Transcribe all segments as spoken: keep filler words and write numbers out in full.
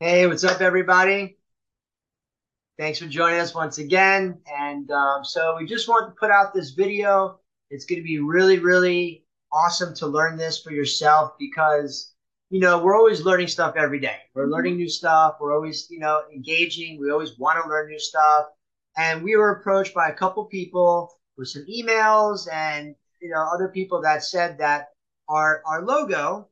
Hey, what's up, everybody? Thanks for joining us once again. And um, so we just want to put out this video. It's going to be really, really awesome to learn this for yourself because, you know, we're always learning stuff every day. We're learning new stuff. We're always, you know, engaging. We always want to learn new stuff. And we were approached by a couple people with some emails and, you know, other people that said that our, our logo,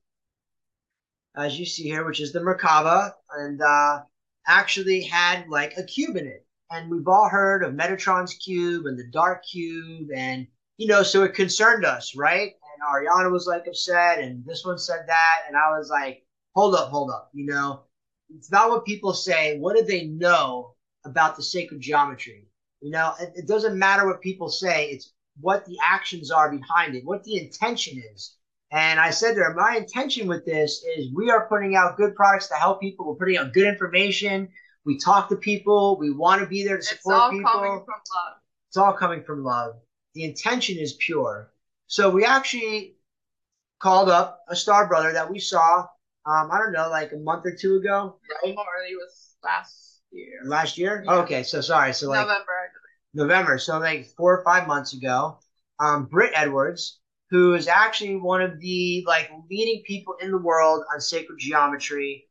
as you see here, which is the Merkaba, and uh, actually had like a cube in it. And we've all heard of Metatron's cube and the dark cube, and you know, so it concerned us, right? And Ariana was like upset, and this one said that, and I was like, hold up, hold up, you know, it's not what people say. What do they know about the sacred geometry? You know, it, it doesn't matter what people say. It's what the actions are behind it, what the intention is. And I said to her, my intention with this is we are putting out good products to help people. We're putting out good information. We talk to people. We want to be there to It's support all people. coming from love. It's all coming from love. The intention is pure. So we actually called up a star brother that we saw, um, I don't know, like a month or two ago, right? More, it was last year. Last year? Yeah. Okay, so sorry. So like November, I November. So like four or five months ago, um, Britt Edwards, who is actually one of the like leading people in the world on sacred geometry.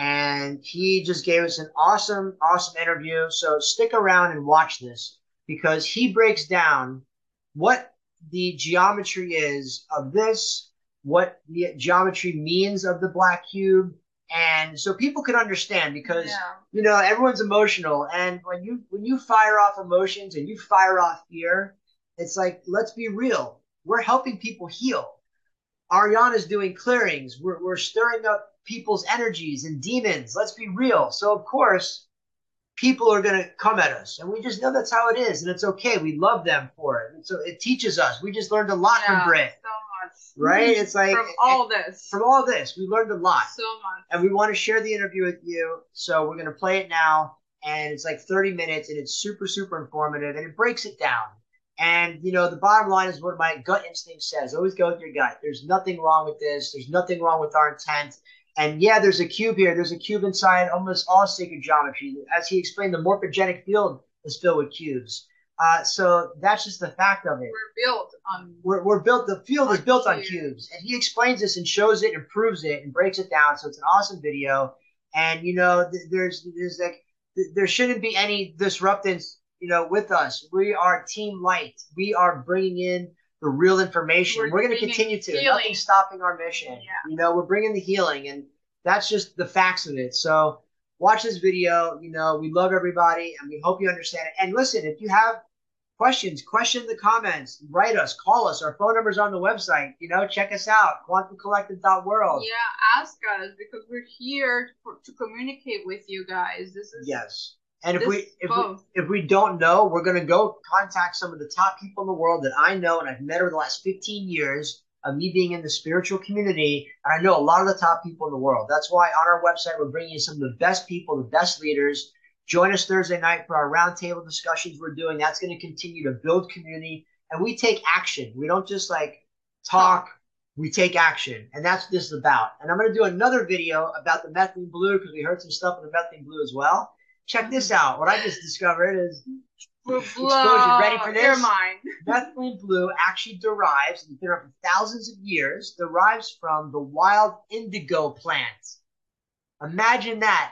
And he just gave us an awesome, awesome interview. So stick around and watch this because he breaks down what the geometry is of this, what the geometry means of the black cube, and so people could understand because Yeah. you know everyone's emotional, and when you when you fire off emotions and you fire off fear, it's like, let's be real, we're helping people heal. Ariana's doing clearings. We're, we're stirring up people's energies and demons. Let's be real. So of course people are going to come at us, and we just know that's how it is, and it's okay. We love them for it, and so it teaches us. We just learned a lot Yeah, from Brit, so much. right? It's like From all this. from all this, we learned a lot, So much. and we want to share the interview with you. So we're going to play it now, and it's like thirty minutes, and it's super, super informative, and it breaks it down. And you know, the bottom line is what my gut instinct says: always go with your gut. There's nothing wrong with this. There's nothing wrong with our intent. And yeah, there's a cube here. There's a cube inside almost all sacred geometry. As he explained, the morphogenic field is filled with cubes. Uh, so that's just the fact of it. We're built on. We're, we're built. The field is on built on cubes. cubes, and he explains this and shows it and proves it and breaks it down. So it's an awesome video. And you know, th- there's there's like th- there shouldn't be any disruptance. You know, with us, we are Team Light. We are bringing in the real information. We're, We're going to bringing continue to. healing. Nothing's stopping our mission. Yeah. You know, we're bringing the healing, and that's just the facts of it. So watch this video. You know, we love everybody, and we hope you understand it. And listen, if you have questions, question in the comments, write us, call us. Our phone number's on the website. You know, check us out, quantum collective dot world. Yeah, ask us because we're here for, to communicate with you guys. This is Yes. And if this we if both. we if we don't know, we're gonna go contact some of the top people in the world that I know and I've met over the last fifteen years of me being in the spiritual community. And I know a lot of the top people in the world. That's why on our website we're bringing you some of the best people, the best leaders. Join us Thursday night for our roundtable discussions we're doing. That's going to continue to build community, and we take action. We don't just like talk. We take action, and that's what this is about. And I'm going to do another video about the methylene blue because we heard some stuff on the methylene blue as well. Check this out. What I just discovered is explosion. Ready for this? Your mind. Methylene blue actually derives, and it's been around for thousands of years, derives from the wild indigo plant. Imagine that.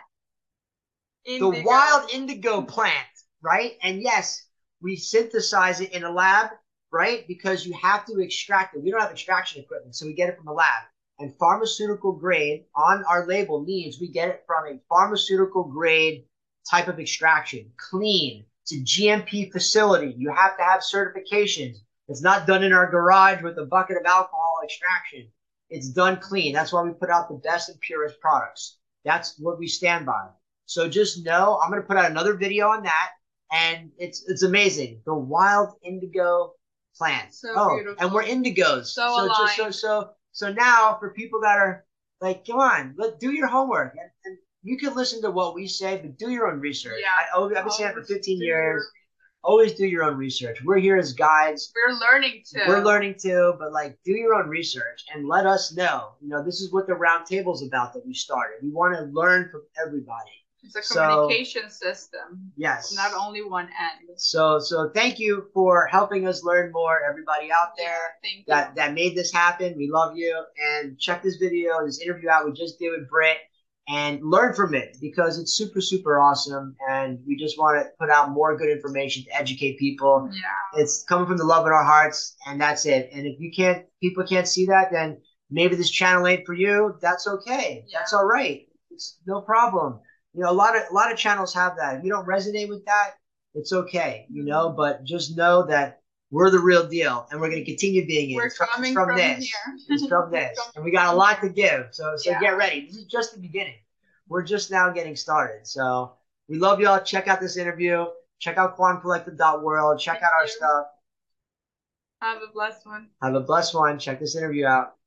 Indigo. The wild indigo plant, right? And yes, we synthesize it in a lab, right? Because you have to extract it. We don't have extraction equipment, so we get it from a lab. And pharmaceutical grade on our label means we get it from a pharmaceutical grade type of extraction, clean. It's a G M P facility. You have to have certifications. It's not done in our garage with a bucket of alcohol extraction. It's done clean. That's why we put out the best and purest products. That's what we stand by. So just know I'm going to put out another video on that, and it's it's amazing. The wild indigo plant. So oh, beautiful. and we're indigos. So so aligned. just so so so now for people that are like, come on, let do your homework, and, and you can listen to what we say, but do your own research. Yeah. I, I've been saying it for fifteen years. always do your own research. We're here as guides. We're learning too. We're learning too, but like do your own research and let us know. You know, this is what the round table is about that we started. We want to learn from everybody. It's a So, communication system. Yes. It's not only one end. So so thank you for helping us learn more, everybody out there Yeah, thank you. that, that made this happen. We love you. And check this video, this interview out we just did with Britt, and learn from it because it's super, super awesome. And we just want to put out more good information to educate people. Yeah. It's coming from the love in our hearts, and that's it. And if you can't, people can't see that, then maybe this channel ain't for you. That's okay. Yeah. That's all right. It's no problem. You know, a lot of a lot of channels have that. If you don't resonate with that, it's okay. You know, but just know that we're the real deal, and we're going to continue being it. We're it's from, coming it's from, from this. here. It's from this, and we got a lot to give. So, so Yeah. get ready. This is just the beginning. We're just now getting started. So we love y'all. Check out this interview. Check out quantum collective dot world. Check Thank out our you. stuff. Have a blessed one. Have a blessed one. Check this interview out.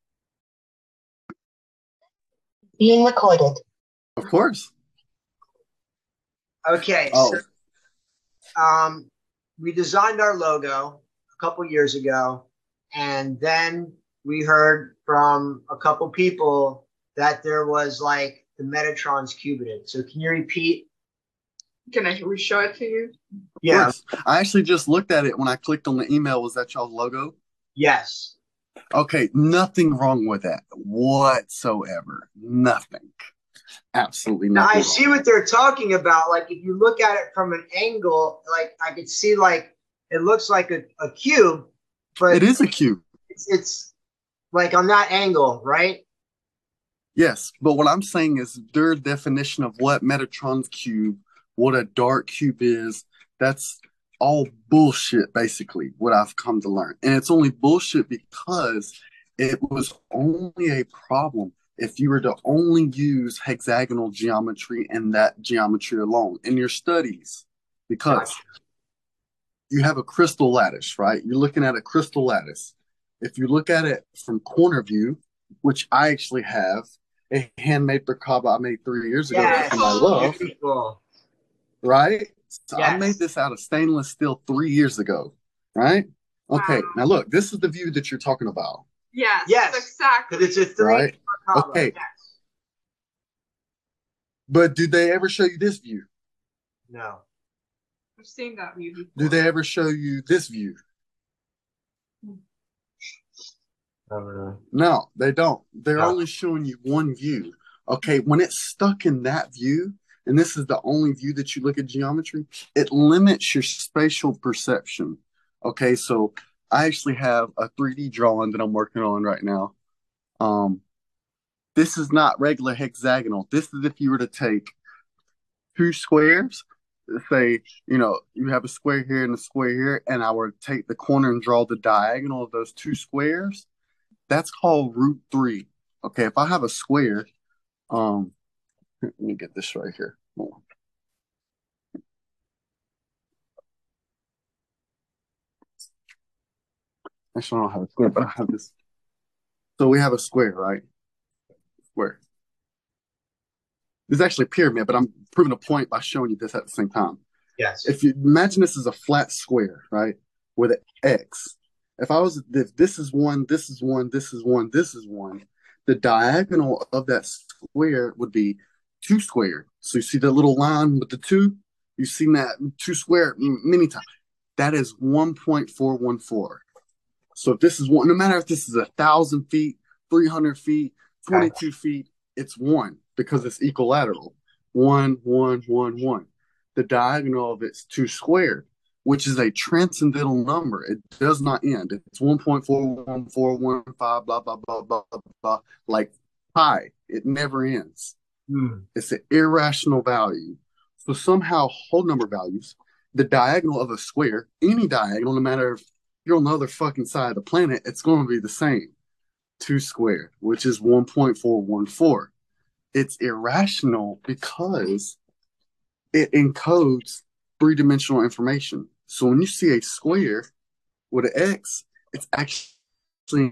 Being recorded. Of course. Okay. Oh. So, um, we designed our logo a couple years ago, and then we heard from a couple people that there was like the Metatron's Cubited. So can you repeat? Can I re-show it to you? Yeah. Course. I actually just looked at it when I clicked on the email. Was that y'all's logo? Yes. Okay, nothing wrong with that whatsoever. Nothing. Absolutely Now nothing. I see what they're talking about. Like if you look at it from an angle, like I could see like it looks like a, a cube, but It is a cube. It's, it's like on that angle, right? Yes, but what I'm saying is their definition of what Metatron's cube, what a dark cube is, that's all bullshit, basically, what I've come to learn. And it's only bullshit because it was only a problem if you were to only use hexagonal geometry and that geometry alone in your studies. Because you have a crystal lattice, right? You're looking at a crystal lattice. If you look at it from corner view, which I actually have, a handmade Merkaba I made three years ago Yes. for my love, Beautiful. right? So I Yes. made this out of stainless steel three years ago, right? Okay, Wow. now look, this is the view that you're talking about, Yes. Yes. Exactly. Because it's a three. right? Merkaba. Okay. Yes. But do they ever show you this view? No. I've seen that view before. Do they ever show you this view? I don't know. No, they don't. They're No. only showing you one view. Okay, when it's stuck in that view, and this is the only view that you look at geometry, it limits your spatial perception. Okay, so I actually have a three D drawing that I'm working on right now. Um, this is not regular hexagonal. This is if you were to take two squares, say, you know, you have a square here and a square here, and I were to take the corner and draw the diagonal of those two squares, that's called root three. Okay, if I have a square, um, let me get this right here. Hold on. Actually, I don't have a square, but I have this. So we have a square, right? Square. This is actually a pyramid, but I'm proving a point by showing you this at the same time. Yes. If you imagine this is a flat square, right, with an X. If I was, if this is one, this is one, this is one, this is one, the diagonal of that square would be two squared. So you see the little line with the two? You've seen that two squared many times. That is one point four one four. So if this is one, no matter if this is a thousand feet, three hundred feet, twenty-two feet, it's one because it's equilateral. One, one, one, one. The diagonal of it's two squared, which is a transcendental number. It does not end. It's one point four one four one five, blah, blah, blah, blah, blah, blah, like pi. It never ends. Hmm. It's an irrational value. So somehow whole number values, the diagonal of a square, any diagonal, no matter if you're on the other fucking side of the planet, it's going to be the same. Two squared, which is one point four one four. It's irrational because it encodes three-dimensional information. So when you see a square with an X, it's actually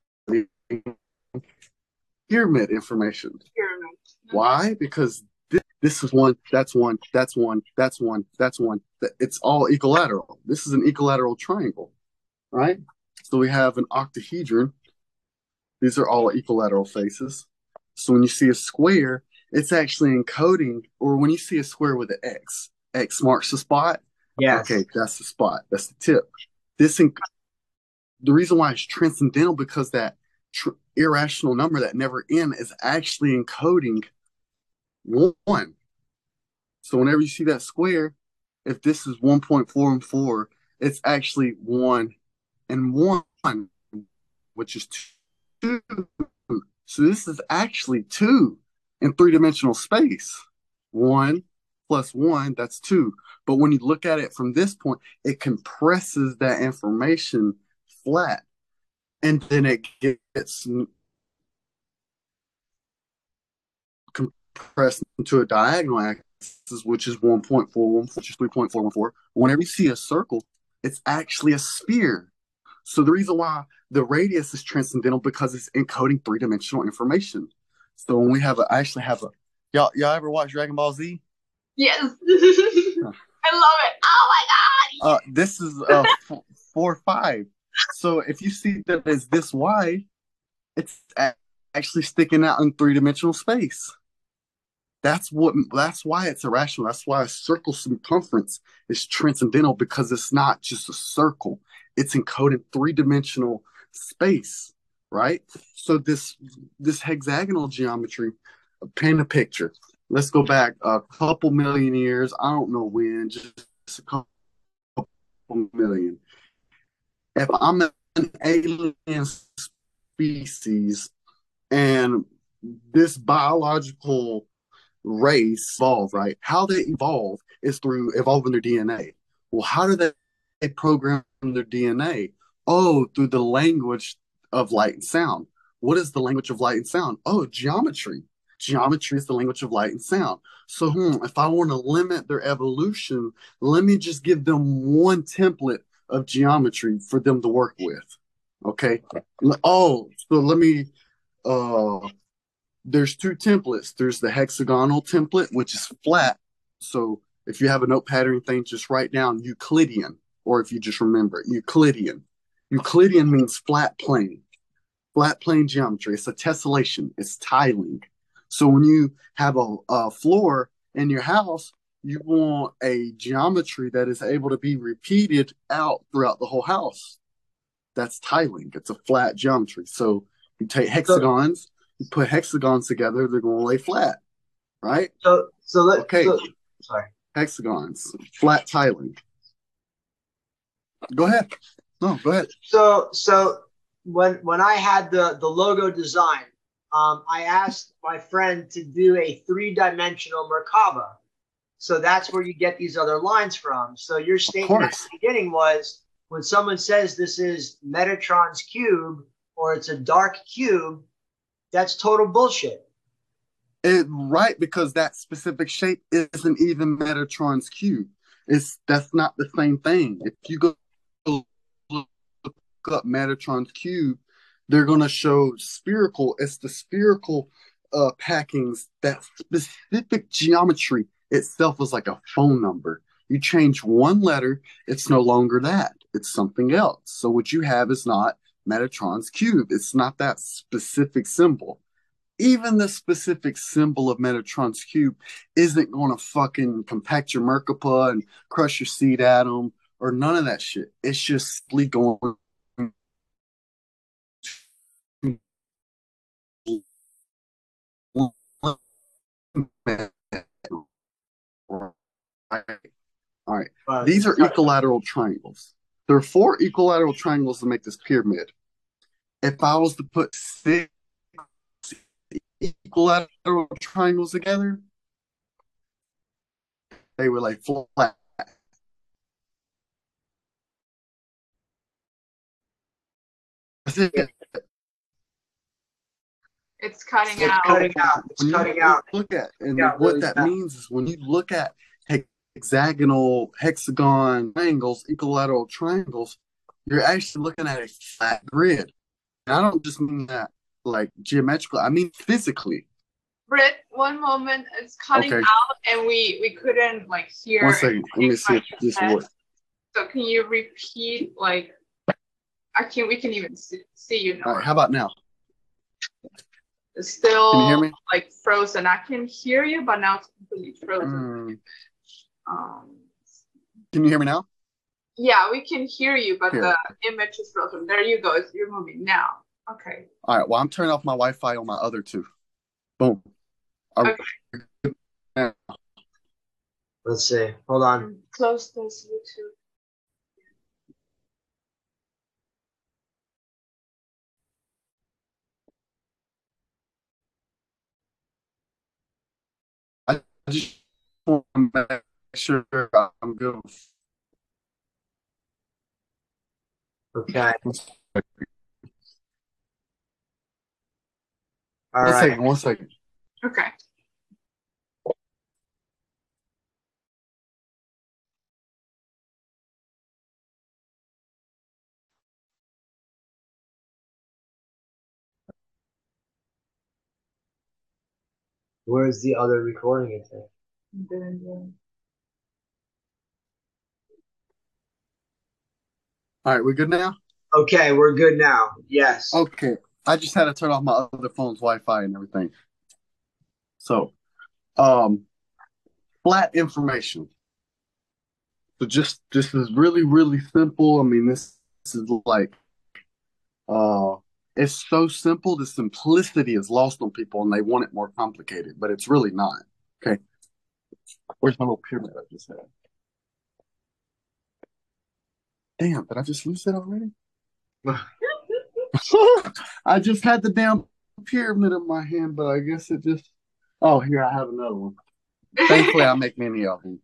pyramid information. Pyramid. Why? Because this This is one, that's one, that's one, that's one, that's one. It's all equilateral. This is an equilateral triangle, right? So we have an octahedron. These are all equilateral faces. So when you see a square, it's actually encoding, or when you see a square with an X, X marks the spot. Yes. Okay, that's the spot. That's the tip. This inc- the reason why it's transcendental, because that tr- irrational number, that never end, is actually encoding one. So whenever you see that square, if this is one point four and four, it's actually one and one, which is two. So this is actually two in three-dimensional space. One plus one, that's two. But when you look at it from this point, it compresses that information flat. And then it gets compressed into a diagonal axis, which is one point four one four, which is three point four one four. Whenever you see a circle, it's actually a sphere. So the reason why the radius is transcendental, because it's encoding three-dimensional information. So when we have a, I actually have a, y'all, y'all ever watch Dragon Ball Z? Yes. I love it. Oh my God. Uh, this is uh, f- four five. So if you see that it's this wide, it's a- actually sticking out in three-dimensional space. That's what. That's why it's irrational. That's why a circle circumference is transcendental, because it's not just a circle. It's encoded three-dimensional space, right? So this this hexagonal geometry, paint a picture. Let's go back a couple million years. I don't know when, just a couple million. If I'm an alien species and this biological race evolve, right? How they evolve is through evolving their D N A. Well, how do they, they program their D N A? Oh, through the language of light and sound. What is the language of light and sound? Oh, geometry. Geometry is the language of light and sound. So hmm, if I want to limit their evolution, let me just give them one template of geometry for them to work with. Okay. Oh, so let me uh there's two templates. There's the hexagonal template, which is flat. So if you have a notepad or anything, just write down Euclidean, or if you just remember it, Euclidean. Euclidean means flat plane. Flat plane geometry. It's a tessellation. It's tiling. So when you have a, a floor in your house, you want a geometry that is able to be repeated out throughout the whole house. That's tiling. It's a flat geometry. So you take hexagons, you put hexagons together, they're going to lay flat, right? So, so let, okay. So, sorry. Hexagons, flat tiling. Go ahead. No, go ahead. So, so when when I had the the logo design, um, I asked my friend to do a three-dimensional Merkaba. So that's where you get these other lines from. So your statement at the beginning was, when someone says this is Metatron's cube or it's a dark cube, that's total bullshit. It, right, because that specific shape isn't even Metatron's cube. It's that's not the same thing. If you go look up Metatron's cube, they're going to show spherical. It's the spherical uh, packings. That specific geometry itself is like a phone number. You change one letter, it's no longer that. It's something else. So what you have is not Metatron's cube. It's not that specific symbol. Even the specific symbol of Metatron's cube isn't going to fucking compact your Merkaba and crush your seed atom or none of that shit. It's just going All right. Uh, These are equilateral triangles. There are four equilateral triangles to make this pyramid. If I was to put six equilateral triangles together, they were like flat. It's cutting it's out. Cutting out. It's when cutting out. Look at and yeah, what really that bad. means is when you look at hexagonal, hexagon triangles, equilateral triangles, you're actually looking at a flat grid. And I don't just mean that like geometrically, I mean physically. Britt, one moment, it's cutting Okay. out, and we we couldn't like hear. One second. Let me see if this works. So can you repeat? Like, I can. We can even see, see you now. All right. How about now? It's still Can you hear me? like frozen. I can hear you, but now it's completely frozen. Mm. Um, Can you hear me now? yeah, we can hear you, but Here. the image is frozen. There you go. It's, you're moving now. Okay. All right. Well, I'm turning off my Wi-Fi on my other two. Boom. Are Okay. we- Let's see. Hold on. Close this YouTube. I just want to make sure I'm good. Okay. One All right. second. One second. Okay. Where's the other recording it to? All right. We're good now? Okay, we're good now. Yes. Okay. I just had to turn off my other phone's Wi-Fi and everything. So, um, flat information. So just this is really, really simple. I mean, this, this is like uh it's so simple. The simplicity is lost on people and they want it more complicated, but it's really not. Okay. Where's my little pyramid I just had? Damn, did I just lose it already? I just had the damn pyramid in my hand, but I guess it just oh here I have another one. Thankfully I make many of them.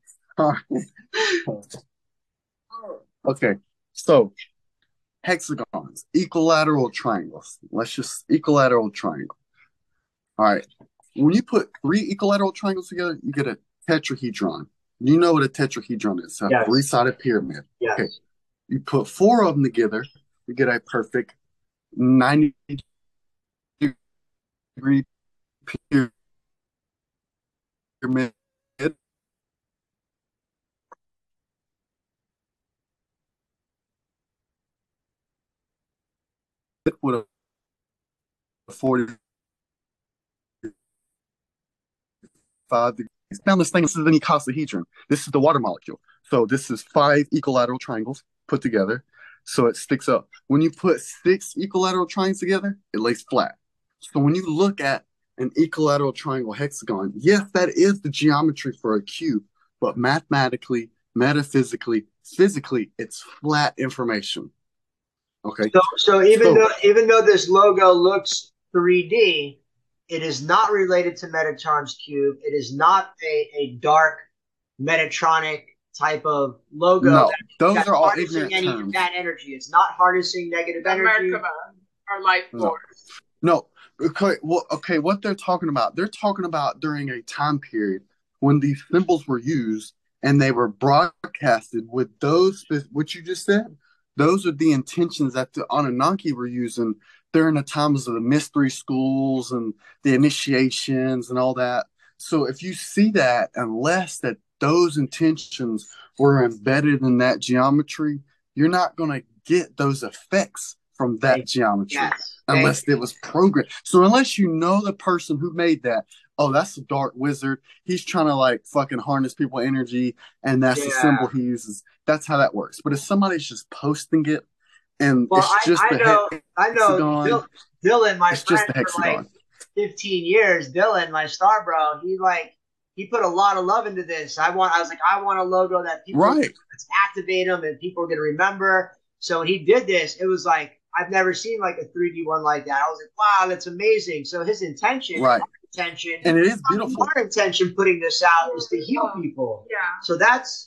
Okay, so hexagons, equilateral triangles. Let's just equilateral triangle. All right. When you put three equilateral triangles together, you get a tetrahedron. You know what a tetrahedron is? A Yes. three-sided pyramid. Yes. Okay. You put four of them together, you get a perfect ninety degree pyramid. With a forty-five degrees. Now this thing, this is an icosahedron. This is the water molecule. So this is five equilateral triangles put together. So it sticks up. When you put six equilateral triangles together, it lays flat. So when you look at an equilateral triangle hexagon, yes, that is the geometry for a cube, but mathematically, metaphysically, physically, it's flat information. Okay. So, so even So- though even though this logo looks three D, it is not related to Metatron's cube. It is not a, a dark Metatronic type of logo. No, that, those that's are all harnessing ignorant any terms. bad energy. It's not harnessing negative energy. Merkaba, our life No. force. No, okay, well, okay, what they're talking about, they're talking about during a time period when these symbols were used and they were broadcasted with those, what you just said, those are the intentions that the Anunnaki were using during the times of the mystery schools and the initiations and all that. So if you see that, unless that those intentions were embedded in that geometry, you're not going to get those effects from that Thank- geometry. Yes. Unless Thank- it was programmed. So unless you know the person who made that, oh, that's a dark wizard. He's trying to like fucking harness people energy, and that's the Yeah. symbol he uses. That's how that works. But if somebody's just posting it and Well, it's I, just I the know, hex- I know, hexagon, Bill, Dylan, my it's friend just the for like hexagon. fifteen years, Dylan, my star bro, he like he put a lot of love into this. I want, I was like, I want a logo that people Right. let's activate them and people are gonna remember. So when he did this, it was like I've never seen like a three D one like that. I was like, wow, that's amazing. So his intention, Right. our intention, And it is beautiful. our intention putting this out is to heal people. Yeah. So that's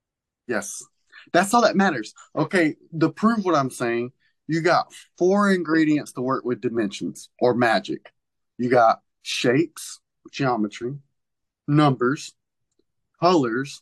Yes. That's all that matters. Okay, to prove what I'm saying, you got four ingredients to work with dimensions or magic. You got shapes, geometry, numbers, colors,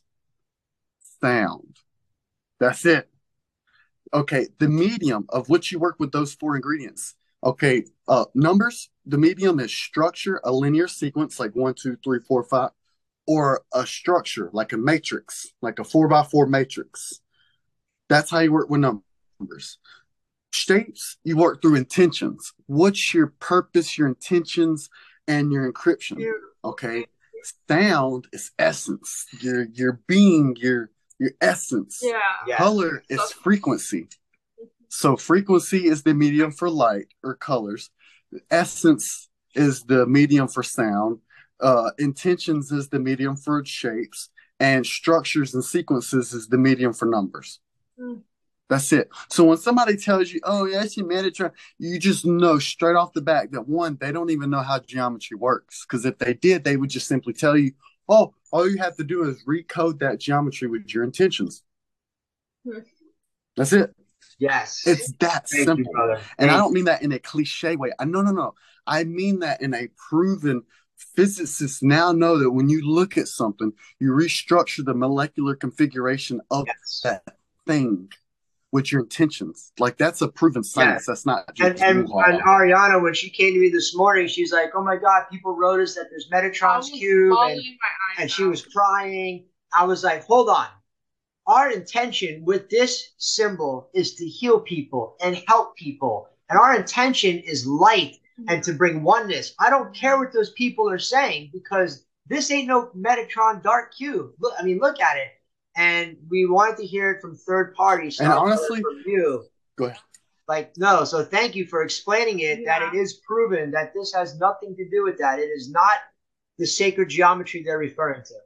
sound. That's it. Okay, the medium of which you work with those four ingredients. Okay, uh, numbers, The medium is structure, a linear sequence like one, two, three, four, five, or a structure like a matrix, like a four by four matrix. That's how you work with numbers. Shapes, you work through intentions. What's your purpose, your intentions, and your encryption? Okay. Sound is essence. Your your being, your your essence. Yeah. Yeah. Color is frequency. So frequency is the medium for light or colors. Essence is the medium for sound. Uh, intentions is the medium for shapes, and structures and sequences is the medium for numbers. Mm. That's it. So when somebody tells you, "Oh, yeah, it's your Metatron," you just know straight off the bat that one, they don't even know how geometry works. Because if they did, they would just simply tell you, "Oh, all you have to do is recode that geometry with your intentions." Hmm. That's it. Yes. It's that Thank simple. you, brother. And I Thank don't mean that in a cliche way. I no, no, no. I mean that in a proven. Physicists now know that when you look at something, you restructure the molecular configuration of Yes. that thing with your intentions. Like that's a proven science. That's not And, just and, woo-ha. and Ariana, when she came to me this morning, she's like, "Oh my God, people wrote us that there's I Metatron's was cube," and, bawling my eyes and she out. was crying. I was like, "Hold on. Our intention with this symbol is to heal people and help people. And our intention is light and to bring oneness. I don't care what those people are saying because this ain't no Metatron dark cube. Look, I mean, look at it." And we wanted to hear it from third parties. So And I heard it honestly- from you. Go ahead. Like, no, so thank you for explaining it, Yeah. that it is proven that this has nothing to do with that. It is not the sacred geometry they're referring to.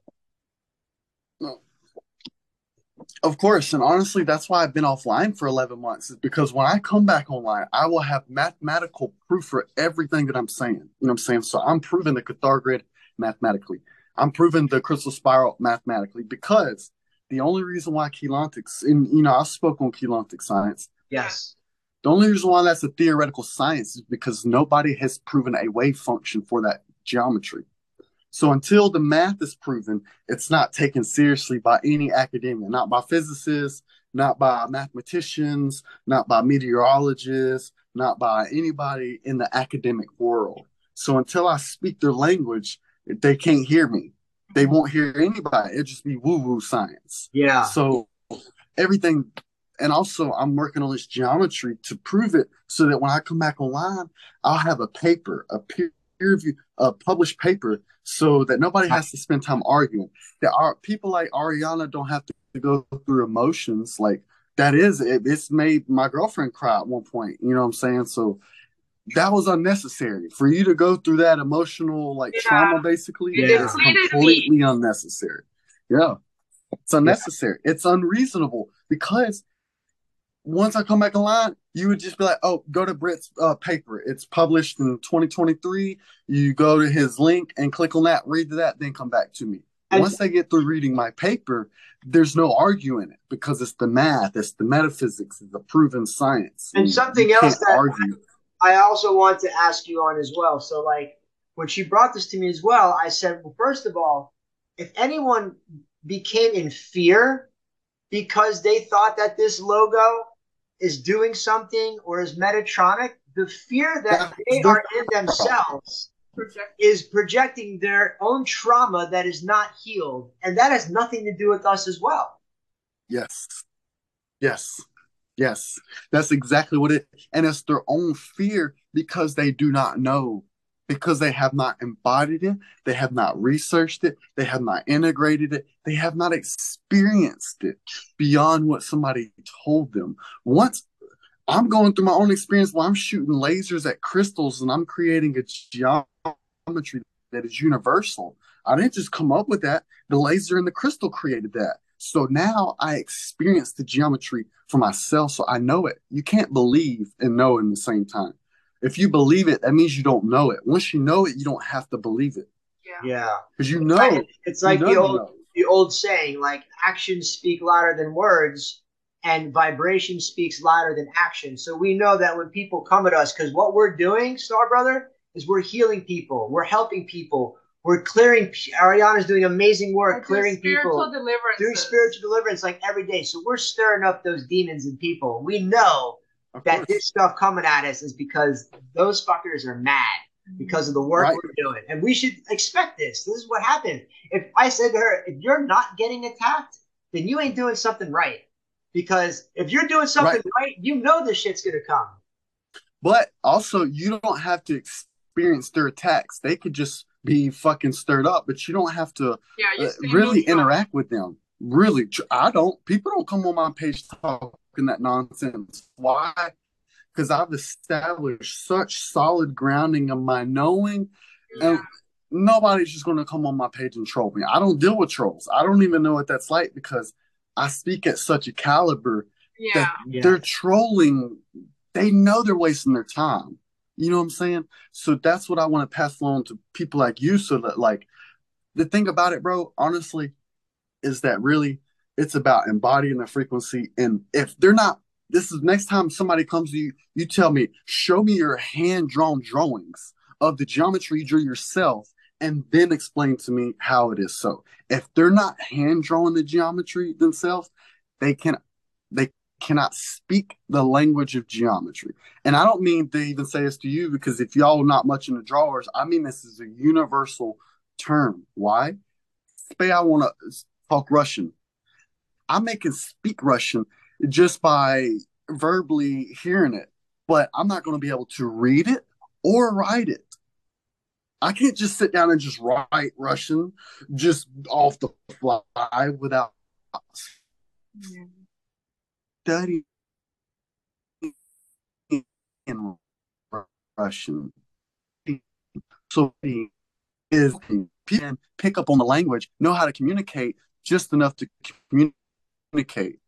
No. Of course, and honestly, that's why I've been offline for eleven months. Is because when I come back online, I will have mathematical proof for everything that I'm saying. You know what I'm saying? So I'm proving the Cathar grid mathematically. I'm proving the crystal spiral mathematically because the only reason why Keylontics, and you know, I spoke on Keylontic science. Yes. The only reason why that's a theoretical science is because nobody has proven a wave function for that geometry. So until the math is proven, it's not taken seriously by any academia, not by physicists, not by mathematicians, not by meteorologists, not by anybody in the academic world. So until I speak their language, they can't hear me. They won't hear anybody. It'll just be woo-woo science. Yeah. So everything, and also I'm working on this geometry to prove it so that when I come back online, I'll have a paper, a peer review, a published paper, so that nobody has to spend time arguing. That our people like Ariana don't have to go through emotions. Like that is it, it's made my girlfriend cry at one point. You know what I'm saying? So that was unnecessary for you to go through that emotional like Yeah. trauma. Basically, It it's depleted me. completely unnecessary. Yeah, it's unnecessary. It's unreasonable because once I come back online, you would just be like, "Oh, go to Britt's uh, paper. It's published in twenty twenty-three. You go to his link and click on that, read that, then come back to me." And- Once they get through reading my paper, there's no arguing it because it's the math, it's the metaphysics, it's the proven science. And You- something you else can't that- argue. I also want to ask you on as well. So, like, when she brought this to me as well, I said, well, first of all, if anyone became in fear because they thought that this logo is doing something or is Metatronic, the fear that That's they their are in themselves Project. is projecting their own trauma that is not healed. And that has nothing to do with us as well. Yes. Yes. Yes. That's exactly what it and it's their own fear because they do not know, because they have not embodied it, they have not researched it, they have not integrated it, they have not experienced it beyond what somebody told them. Once I'm going through my own experience where I'm shooting lasers at crystals and I'm creating a geometry that is universal. I didn't just come up with that. The laser and the crystal created that. So now I experience the geometry for myself, so I know it. You can't believe and know in the same time. If you believe it, that means you don't know it. Once you know it, you don't have to believe it Yeah. Yeah. because you know. It's like you the know you old know. the old saying, like actions speak louder than words and vibration speaks louder than action. So we know that when people come at us, because what we're doing, Star Brother, is we're healing people, we're helping people, we're clearing. Ariana's doing amazing work, Or do clearing spiritual people, deliverance. doing spiritual deliverance like every day. So we're stirring up those demons in people. We know Of that course. this stuff coming at us is because those fuckers are mad. because of the work Right. we're doing. And we should expect this. This is what happens. If I said to her, if you're not getting attacked, then you ain't doing something right. Because if you're doing something Right. right, you know this shit's going to come. But also, you don't have to experience their attacks. They could just be fucking stirred up, but you don't have to Yeah, you uh, stay really neutral. interact with them. Really, tr- I don't. People don't come on my page talking that nonsense. Why? Because I've established such solid grounding of my knowing, Yeah. and nobody's just going to come on my page and troll me. I don't deal with trolls. I don't even know what that's like because I speak at such a caliber Yeah. that Yeah. they're trolling. They know they're wasting their time. You know what I'm saying? So that's what I want to pass along to people like you. So that, like, the thing about it, bro, honestly, is that really it's about embodying the frequency. And if they're not, this is next time somebody comes to you, you tell me, show me your hand drawn drawings of the geometry you drew yourself, and then explain to me how it is so. If they're not hand drawing the geometry themselves, they can they cannot speak the language of geometry. And I don't mean to even say this to you because if y'all are not much into drawers, I mean this is a universal term. Why? Say I want to talk Russian. I may can speak Russian just by verbally hearing it, but I'm not going to be able to read it or write it. I can't just sit down and just write Russian just off the fly without Yeah. studying in Russian. So is people can pick up on the language, know how to communicate just enough to communicate.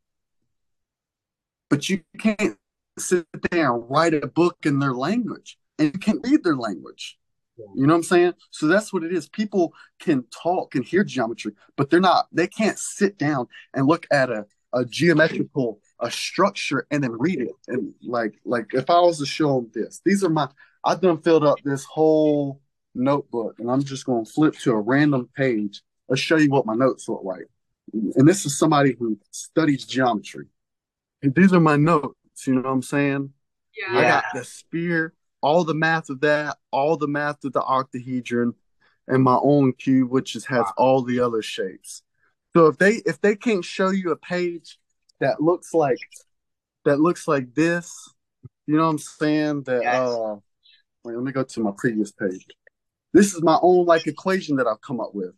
But you can't sit there and write a book in their language, and you can't read their language. You know what I'm saying? So that's what it is. People can talk and hear geometry, but they're not, they can't sit down and look at a, a geometrical a structure and then read it. And like like if I was to show them this, these are my I've done filled up this whole notebook, and I'm just gonna flip to a random page. I'll show you what my notes look like. And this is somebody who studies geometry. And these are my notes, you know what I'm saying? Yeah. I Yeah. got the sphere, all the math of that, all the math of the octahedron, and my own cube, which just has all the other shapes. So if they if they can't show you a page that looks like that looks like this, you know what I'm saying? That Yes. uh wait, let me go to my previous page. This is my own like equation that I've come up with.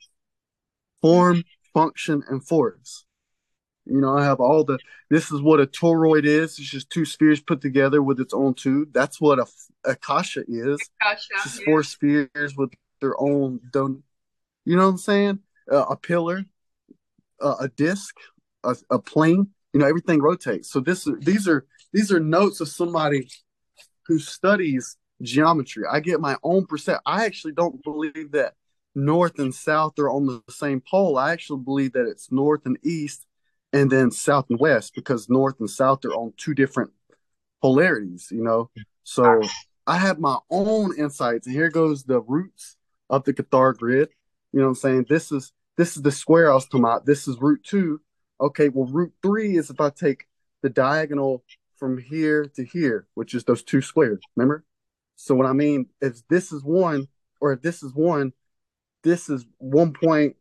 Form, function, and force. You know, I have all the, this is what a toroid is. It's just two spheres put together with its own tube. That's what a, a kasha is. Gotcha. It's just Yeah. four spheres with their own, don- you know what I'm saying? Uh, a pillar, uh, a disc, a, a plane, you know, everything rotates. So this, these are, these are notes of somebody who studies geometry. I get my own percent. I actually don't believe that north and south are on the same pole. I actually believe that it's north and east and then south and west, because north and south are on two different polarities, you know? So I have my own insights, and here goes the roots of the Cathar grid. You know what I'm saying? This is this is the square I was talking about. This is root two. Okay, well, root three is if I take the diagonal from here to here, which is those two squares, remember? So what I mean, if this is one, or if this is one, this is one point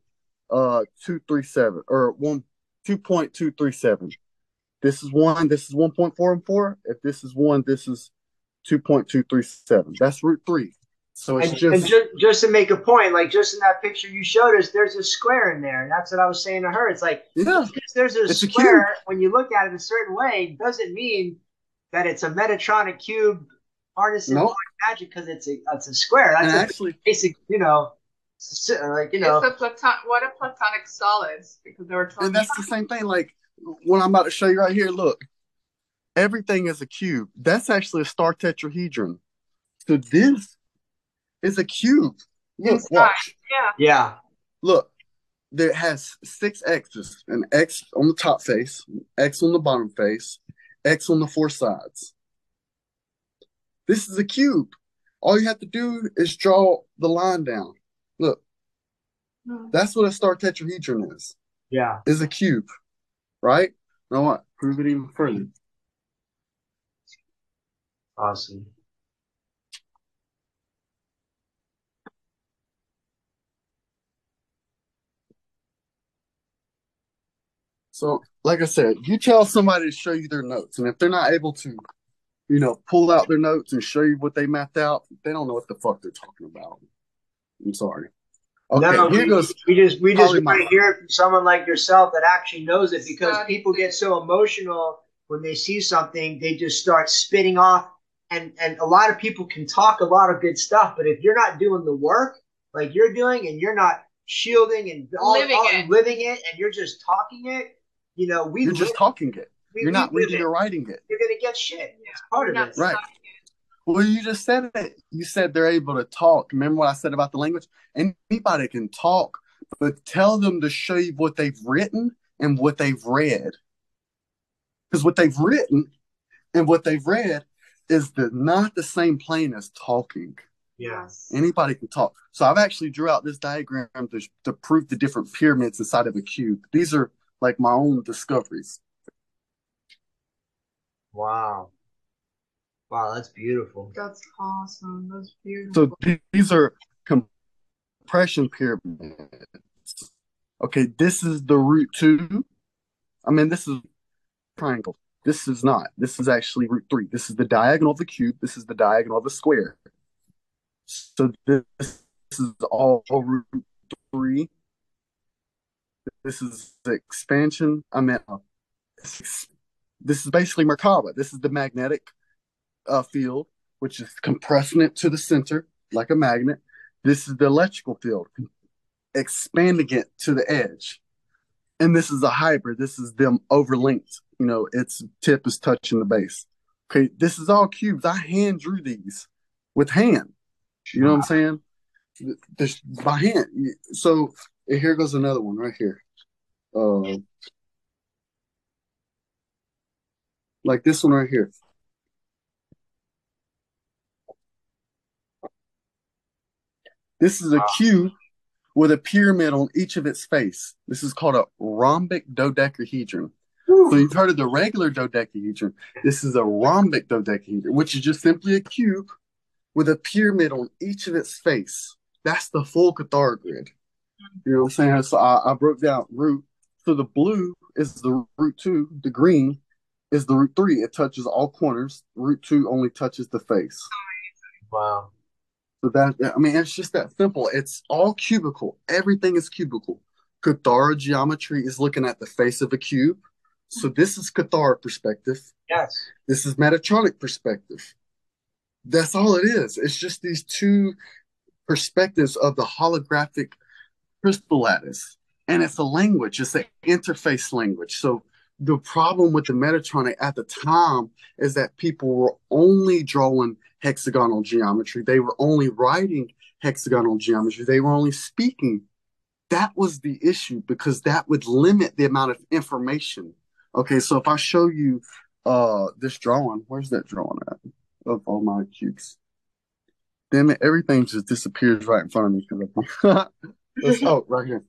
two three seven, or one two point two three seven. This is one, this is one point four four. If this is one, this is two point two three seven. That's root three. So it's And, just, and just, just to make a point, like just in that picture you showed us, there's a square in there. And that's what I was saying to her. It's like, yeah, just because there's a it's a square, cube. when you look at it a certain way, doesn't mean that it's a Metatronic cube harnessing No, black magic because it's a, it's a square. and That's a actually, basic, you know, s- like, you know. It's a platon. What are platonic solids? Because they were and talking. that's the same thing. Like what I'm about to show you right here, look, everything is a cube. That's actually a star tetrahedron. So this is a cube. Look, Inside. watch. Yeah. Yeah. Look, there has six X's, an X on the top face, X on the bottom face, X on the four sides. This is a cube. All you have to do is draw the line down. Look, Hmm. that's what a star tetrahedron is, Yeah. is a cube, right? Now what? Prove it even further. Awesome. So, like I said, you tell somebody to show you their notes, and if they're not able to, you know, pull out their notes and show you what they mapped out, they don't know what the fuck they're talking about. I'm sorry. Okay, No, here we, goes we just we just probably want my to hear it from someone like yourself that actually knows it, because Study people get it. so emotional when they see something, they just start spitting off. And and a lot of people can talk a lot of good stuff, but if you're not doing the work like you're doing, and you're not shielding and all, Living all it. living it, and you're just talking it, you know, we You're live, just talking it. we, You're we not live reading it. or writing it. You're gonna get shit. Yeah, It's part we're of not it. Right. studying it. Well, you just said it. You said they're able to talk. Remember what I said about the language? Anybody can talk, but tell them to show you what they've written and what they've read. Because what they've written and what they've read is the not the same plane as talking. Yes. Anybody can talk. So I've actually drew out this diagram to, to prove the different pyramids inside of a cube. These are like my own discoveries. Wow. Wow, that's beautiful. That's awesome. That's beautiful. So th- these are compression pyramids. Okay, this is the root two. I mean, this is triangle. This is not. This is actually root three. This is the diagonal of the cube. This is the diagonal of the square. So this, this is all root three. This is the expansion. I mean, uh, this is basically Merkaba. This is the magnetic uh, field, which is compressing it to the center like a magnet. This is the electrical field, expanding it to the edge. And this is a hybrid. This is them overlinked. You know, its tip is touching the base. Okay, this is all cubes. I hand drew these with hand. You know what I'm saying? This by hand. So here goes another one right here. Uh, like this one right here. This is a cube with a pyramid on each of its face. This is called a rhombic dodecahedron. So you've heard of the regular dodecahedron. This is a rhombic dodecahedron, which is just simply a cube with a pyramid on each of its face. That's the full Cathar grid. You know what I'm saying? So I, I broke down root. So the blue is the root two. The green is the root three. It touches all corners. Root two only touches the face. Wow. So that, I mean, it's just that simple. It's all cubical. Everything is cubical. Cathar geometry is looking at the face of a cube. So this is Cathar perspective. Yes. This is Metatronic perspective. That's all it is. It's just these two perspectives of the holographic crystal lattice. And it's a language. It's an interface language. So the problem with the Metatronic at the time is that people were only drawing hexagonal geometry. They were only writing hexagonal geometry. They were only speaking. That was the issue, because that would limit the amount of information. Okay, so if I show you uh this drawing, where's that drawing at of all my cubes? Damn it, everything just disappears right in front of me. Let's, oh, right here.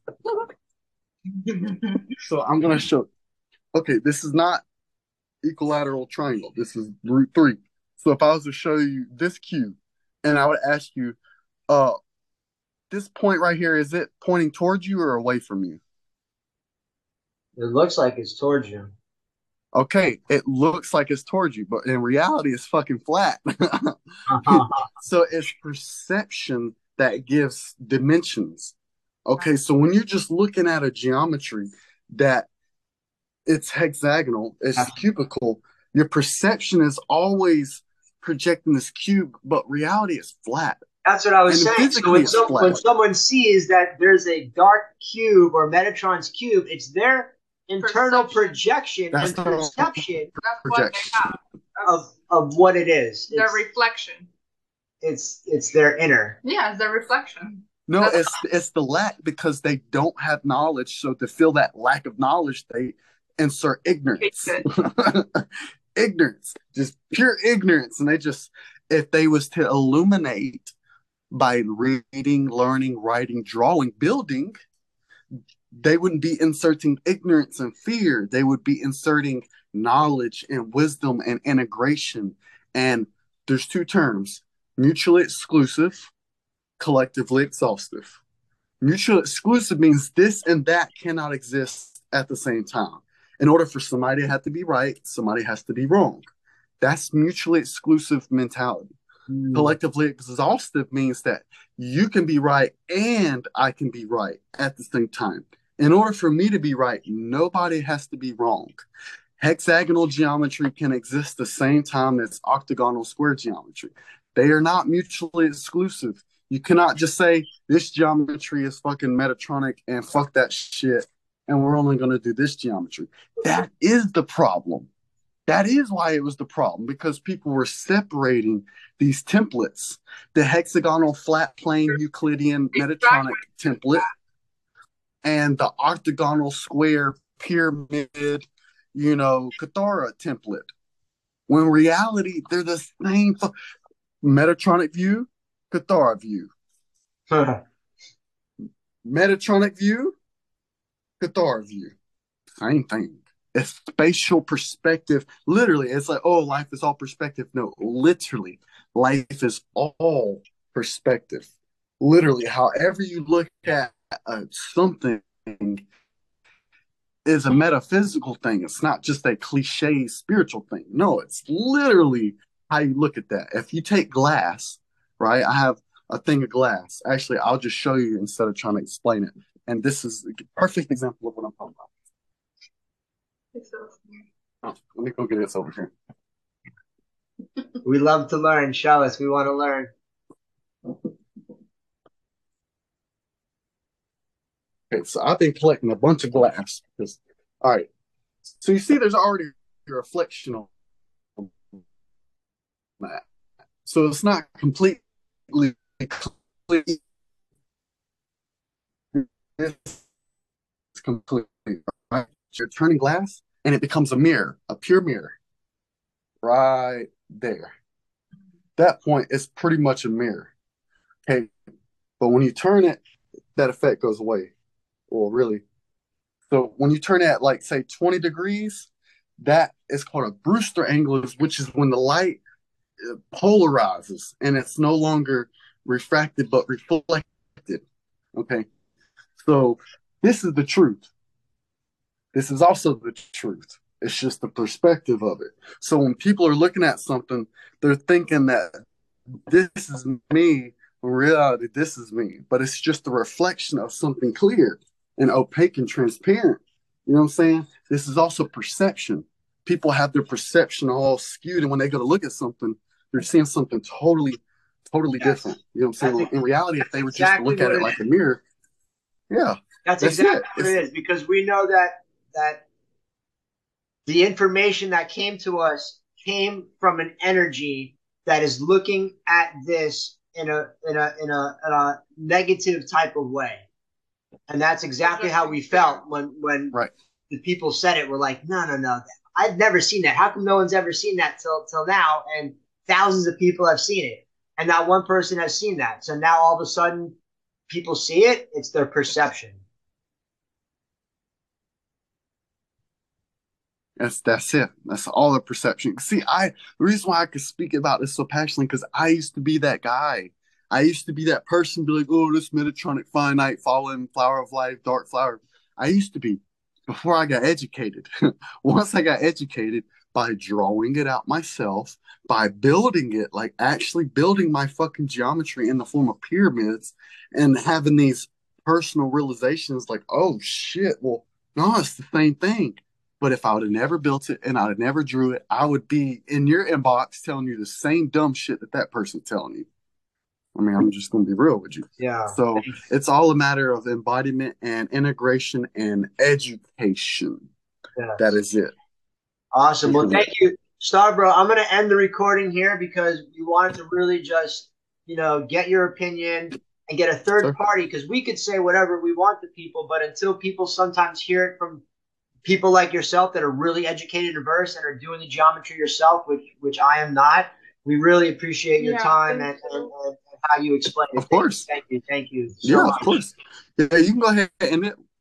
So I'm gonna show. Okay, this is not equilateral triangle. This is root three. So if I was to show you this cube, and I would ask you, uh, this point right here, is it pointing towards you or away from you? It looks like it's towards you. Okay, it looks like it's towards you, but in reality, it's fucking flat. So it's perception that gives dimensions. Okay, so when you're just looking at a geometry that it's hexagonal, it's cubical, your perception is always projecting this cube, but reality is flat. That's what I was And saying. So physically when, it's some, flat. when someone sees that there's a dark cube or Metatron's cube, it's their internal Perception. projection That's and the perception That's what they projection. have. of, of what it is. Their It's, reflection. it's it's their inner. Yeah, it's their reflection. No, That's- it's it's the lack, because they don't have knowledge. So to fill that lack of knowledge, they insert ignorance. Ignorance, just pure ignorance. And they just, if they was to illuminate by reading, learning, writing, drawing, building, they wouldn't be inserting ignorance and fear. They would be inserting knowledge and wisdom and integration. And there's two terms: mutually exclusive, collectively exhaustive. Mutually exclusive means this and that cannot exist at the same time. In order for somebody to have to be right, somebody has to be wrong. That's mutually exclusive mentality. Mm. Collectively exhaustive means that you can be right and I can be right at the same time. In order for me to be right, nobody has to be wrong. Hexagonal geometry can exist the same time as octagonal square geometry. They are not mutually exclusive. You cannot just say this geometry is fucking Metatronic and fuck that shit, and we're only going to do this geometry. That is the problem. That is why it was the problem, because people were separating these templates. The hexagonal flat plane Euclidean Metatronic template and the octagonal square pyramid, you know, Cathara template. When in reality, they're the same fu- Metatronic view, Cathara view. Metatronic view, Cathara view. Same thing. It's spatial perspective. Literally, it's like, oh, life is all perspective. No, literally, life is all perspective. Literally, however you look at uh, something is a metaphysical thing. It's not just a cliche spiritual thing. No, it's literally how you look at that. If you take glass, right? I have a thing of glass. Actually, I'll just show you instead of trying to explain it. And this is a perfect example of what I'm talking about. Oh, let me go get this over here. We love to learn. Show us. We want to learn. Okay, so I've been collecting a bunch of glass. Because, all right. So you see there's already a reflection on that. So it's not completely clear. It's completely right. You're turning glass and it becomes a mirror, a pure mirror. Right there. That point is pretty much a mirror. Okay. But when you turn it, that effect goes away. Well, really. So when you turn it at like say twenty degrees, that is called a Brewster angle, which is when the light polarizes and it's no longer refracted but reflected. Okay. So this is the truth. This is also the truth. It's just the perspective of it. So when people are looking at something, they're thinking that this is me. In reality, this is me. But it's just a reflection of something clear and opaque and transparent. You know what I'm saying? This is also perception. People have their perception all skewed. And when they go to look at something, they're seeing something totally, totally yes. different. You know what I'm saying? In reality, if they were exactly just to look at it like a mirror, yeah. That's, that's exactly it. what it is. Because we know that that the information that came to us came from an energy that is looking at this in a in a in a, in a negative type of way, and that's exactly how we felt when when right. the people said it. We're like, no, no, no, I've never seen that. How come no one's ever seen that till till now? And thousands of people have seen it, and not one person has seen that. So now all of a sudden, people see it. It's their perception. That's that's it. That's all the perception. See, I the reason why I could speak about this so passionately because I used to be that guy. I used to be that person, be like, oh, this Metatronic finite, fallen, flower of life, dark flower. I used to be before I got educated. Once I got educated by drawing it out myself, by building it, like actually building my fucking geometry in the form of pyramids and having these personal realizations like, oh shit, well, no, it's the same thing. But if I would have never built it and I'd have never drew it, I would be in your inbox telling you the same dumb shit that that person's telling you. I mean, I'm just going to be real with you. Yeah. So it's all a matter of embodiment and integration and education. Yes. That is it. Awesome. Well, thank you, Starbro. I'm going to end the recording here because we wanted to really just, you know, get your opinion and get a third Sir? party because we could say whatever we want to people, but until people sometimes hear it from people like yourself that are really educated and versed and are doing the geometry yourself, which which I am not. We really appreciate your yeah, time and, and, and how you explain it. Of course. Thank you. Thank you. Thank you so yeah, much. of course. Yeah, you can go ahead and end it.